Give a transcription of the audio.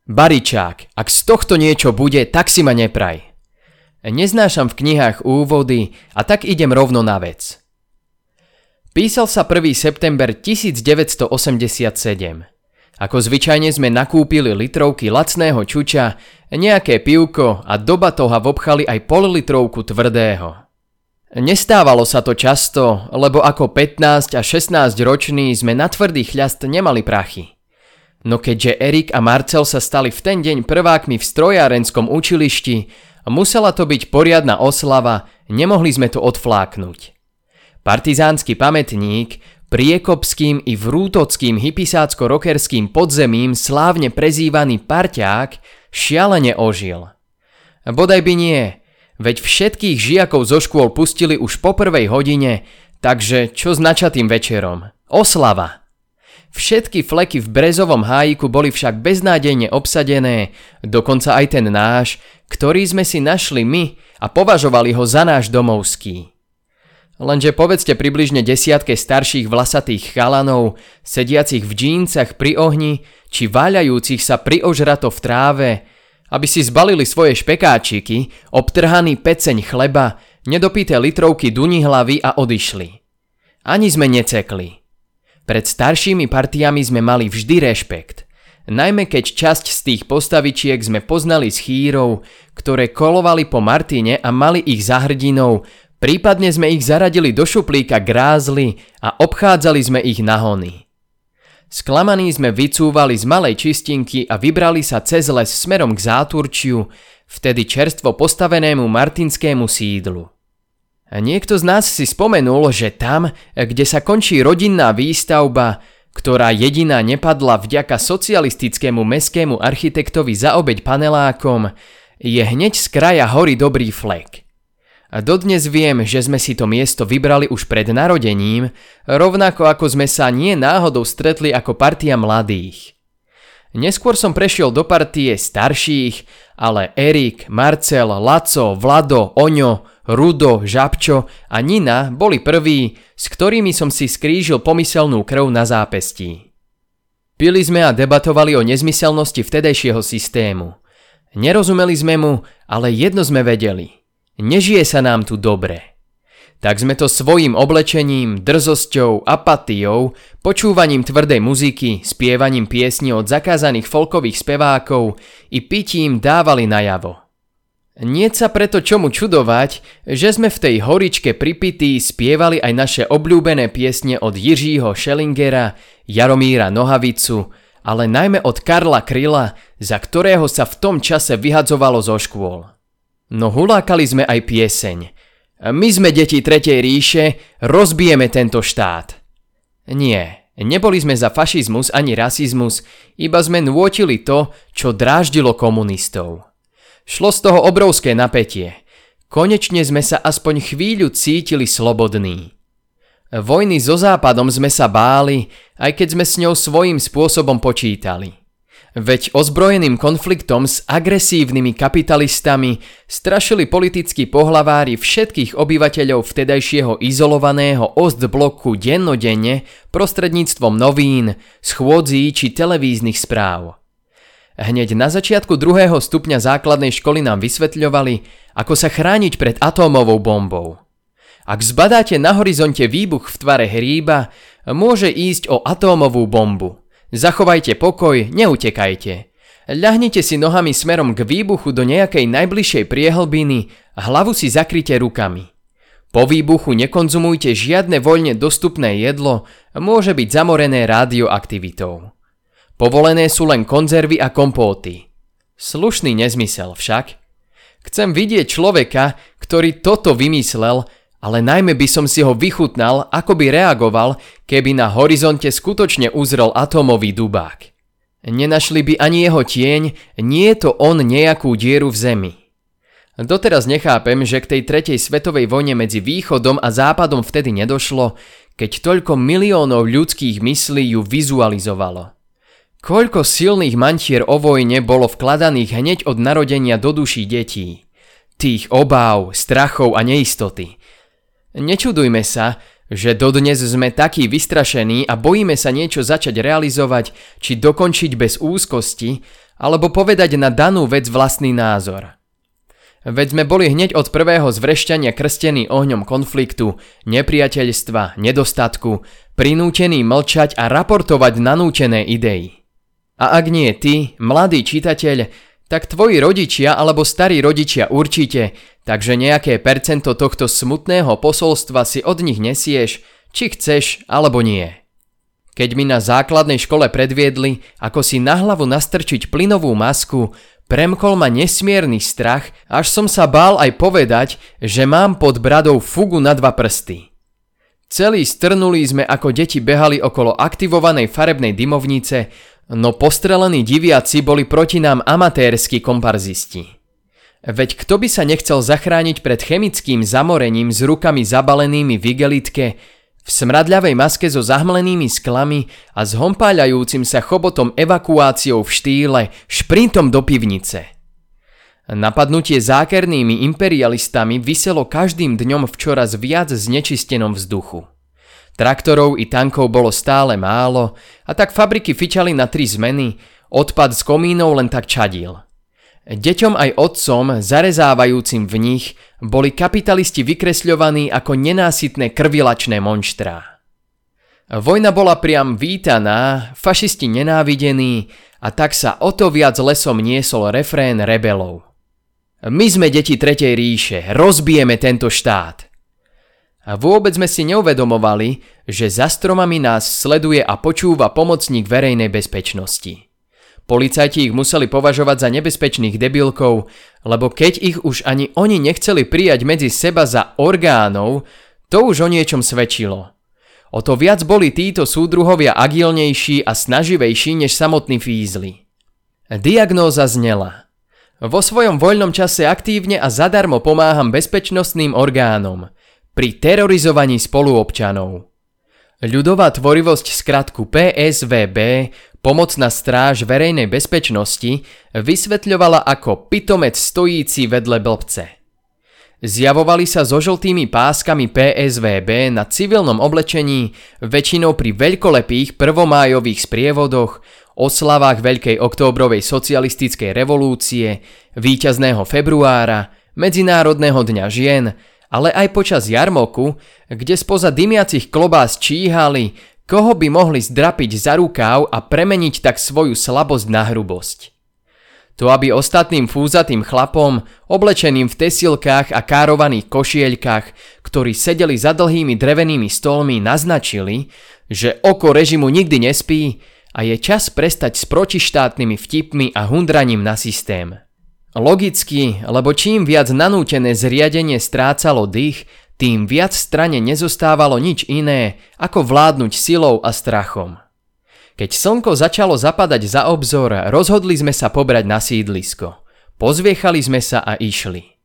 Baričák, ak z tohto niečo bude, tak si ma nepraj. Neznášam v knihách úvody a tak idem rovno na vec. Písal sa 1. september 1987. Ako zvyčajne sme nakúpili litrovky lacného čuča, nejaké pivko a do batoha vopchali aj pol-litrovku tvrdého. Nestávalo sa to často, lebo ako 15 a 16 roční sme na tvrdý chľast nemali prachy. No keďže Erik a Marcel sa stali v ten deň prvákmi v strojárenskom učilišti, musela to byť poriadna oslava, nemohli sme to odfláknuť. Partizánsky pamätník priekopským i vrútockým hypisácko-rockerským podzemím slávne prezývaný Parťák šialene ožil. Bodaj by nie, veď všetkých žiakov zo škôl pustili už po 1. hodine, takže čo s načatým večerom? Oslava! Všetky fleky v Brezovom hájiku boli však beznádejne obsadené, dokonca aj ten náš, ktorý sme si našli my a považovali ho za náš domovský. Lenže povedzte približne desiatke starších vlasatých chalanov, sediacich v džíncach pri ohni, či váľajúcich sa pri ožrato v tráve, aby si zbalili svoje špekáčiky, obtrhaný peceň chleba, nedopité litrovky duní hlavy a odišli. Ani sme necekli. Pred staršími partiami sme mali vždy rešpekt. Najmä keď časť z tých postavičiek sme poznali z chýrov, ktoré kolovali po Martine a mali ich za hrdinov, prípadne sme ich zaradili do šuplíka grázly a obchádzali sme ich na hony. Sklamaní sme vycúvali z malej čistinky a vybrali sa cez les smerom k Záturčiu, vtedy čerstvo postavenému martinskému sídlu. A niekto z nás si spomenul, že tam, kde sa končí rodinná výstavba, ktorá jediná nepadla vďaka socialistickému mestskému architektovi za obeť panelákom, je hneď z kraja hory dobrý flek. A dodnes viem, že sme si to miesto vybrali už pred narodením, rovnako ako sme sa nie náhodou stretli ako partia mladých. Neskôr som prešiel do partie starších, ale Erik, Marcel, Laco, Vlado, Oňo, Rudo, Žabčo a Nina boli prví, s ktorými som si skrížil pomyselnú krv na zápestí. Pili sme a debatovali o nezmyselnosti vtedajšieho systému. Nerozumeli sme mu, ale jedno sme vedeli. Nežije sa nám tu dobre. Tak sme to svojím oblečením, drzosťou, apatiou, počúvaním tvrdej muziky, spievaním piesní od zakázaných folkových spevákov i pitím dávali najavo. Niet sa preto čomu čudovať, že sme v tej horičke pripití spievali aj naše obľúbené piesne od Jiřího Schellingera, Jaromíra Nohavicu, ale najmä od Karla Kryla, za ktorého sa v tom čase vyhadzovalo zo škôl. No hulákali sme aj pieseň. My sme deti Tretej ríše, rozbijeme tento štát. Nie, neboli sme za fašizmus ani rasizmus, iba sme nôtili to, čo dráždilo komunistov. Šlo z toho obrovské napätie. Konečne sme sa aspoň chvíľu cítili slobodní. Vojny so Západom sme sa báli, aj keď sme s ňou svojím spôsobom počítali. Veď ozbrojeným konfliktom s agresívnymi kapitalistami strašili politickí pohlavári všetkých obyvateľov vtedajšieho izolovaného Ostbloku dennodenne prostredníctvom novín, schôdzí či televíznych správ. Hneď na začiatku 2. stupňa základnej školy nám vysvetľovali, ako sa chrániť pred atómovou bombou. Ak zbadáte na horizonte výbuch v tvare hríba, môže ísť o atómovú bombu. Zachovajte pokoj, neutekajte. Ľahnite si nohami smerom k výbuchu do nejakej najbližšej priehlbiny a hlavu si zakryte rukami. Po výbuchu nekonzumujte žiadne voľne dostupné jedlo, môže byť zamorené radioaktivitou. Povolené sú len konzervy a kompóty. Slušný nezmysel však. Chcem vidieť človeka, ktorý toto vymyslel, ale najmä by som si ho vychutnal, ako by reagoval, keby na horizonte skutočne uzrel atómový dubák. Nenašli by ani jeho tieň, nie je to on nejakú dieru v zemi. Doteraz nechápem, že k tej tretej svetovej vojne medzi východom a západom vtedy nedošlo, keď toľko miliónov ľudských myslí ju vizualizovalo. Koľko silných mantier o vojne bolo vkladaných hneď od narodenia do duší detí. Tých obáv, strachov a neistoty. Nečudujme sa, že dodnes sme takí vystrašení a bojíme sa niečo začať realizovať či dokončiť bez úzkosti, alebo povedať na danú vec vlastný názor. Veď sme boli hneď od prvého zvrešťania krstení ohňom konfliktu, nepriateľstva, nedostatku, prinútení mlčať a raportovať nanútené idei. A ak nie ty, mladý čitateľ, tak tvoji rodičia alebo starí rodičia určite, takže nejaké percento tohto smutného posolstva si od nich nesieš, či chceš alebo nie. Keď mi na základnej škole predviedli, ako si na hlavu nastrčiť plynovú masku, premkol ma nesmierny strach, až som sa bál aj povedať, že mám pod bradou fugu na 2 prsty. Celí strnulí sme ako deti behali okolo aktivovanej farebnej dymovnice, no postrelení diviaci boli proti nám amatérski komparzisti. Veď kto by sa nechcel zachrániť pred chemickým zamorením s rukami zabalenými v igelitke, v smradľavej maske so zahmlenými sklami a s hompáľajúcim sa chobotom evakuáciou v štýle šprintom do pivnice. Napadnutie zákernými imperialistami viselo každým dňom v čoraz viac znečistenom vzduchu. Traktorov i tankov bolo stále málo a tak fabriky fičali na 3 zmeny, odpad z komínov len tak čadil. Deťom aj otcom, zarezávajúcim v nich, boli kapitalisti vykresľovaní ako nenásytné krvilačné monštrá. Vojna bola priam vítaná, fašisti nenávidení a tak sa o to viac lesom niesol refrén rebelov. My sme deti Tretej ríše, rozbijeme tento štát. A vôbec sme si neuvedomovali, že za stromami nás sleduje a počúva pomocník verejnej bezpečnosti. Policajti ich museli považovať za nebezpečných debilkov, lebo keď ich už ani oni nechceli prijať medzi seba za orgánov, to už o niečom svedčilo. O to viac boli títo súdruhovia agilnejší a snaživejší než samotní fízli. Diagnóza znela: vo svojom voľnom čase aktívne a zadarmo pomáham bezpečnostným orgánom pri terorizovaní spoluobčanov. Ľudová tvorivosť skratku PSVB, pomocná stráž verejnej bezpečnosti, vysvetľovala ako pitomec stojíci vedle blbce. Zjavovali sa so žltými páskami PSVB na civilnom oblečení, väčšinou pri veľkolepých prvomájových sprievodoch, oslavách Veľkej októbrovej socialistickej revolúcie, víťazného februára, Medzinárodného dňa žien, ale aj počas jarmoku, kde spoza dymiacich klobás číhali, koho by mohli zdrapiť za rukáv a premeniť tak svoju slabosť na hrubosť. To aby ostatným fúzatým chlapom, oblečeným v tesilkách a károvaných košieľkách, ktorí sedeli za dlhými drevenými stolmi, naznačili, že oko režimu nikdy nespí a je čas prestať s protištátnymi vtipmi a hundraním na systém. Logicky, lebo čím viac nanútené zriadenie strácalo dých, tým viac strane nezostávalo nič iné, ako vládnuť silou a strachom. Keď slnko začalo zapadať za obzor, rozhodli sme sa pobrať na sídlisko. Pozviechali sme sa a išli.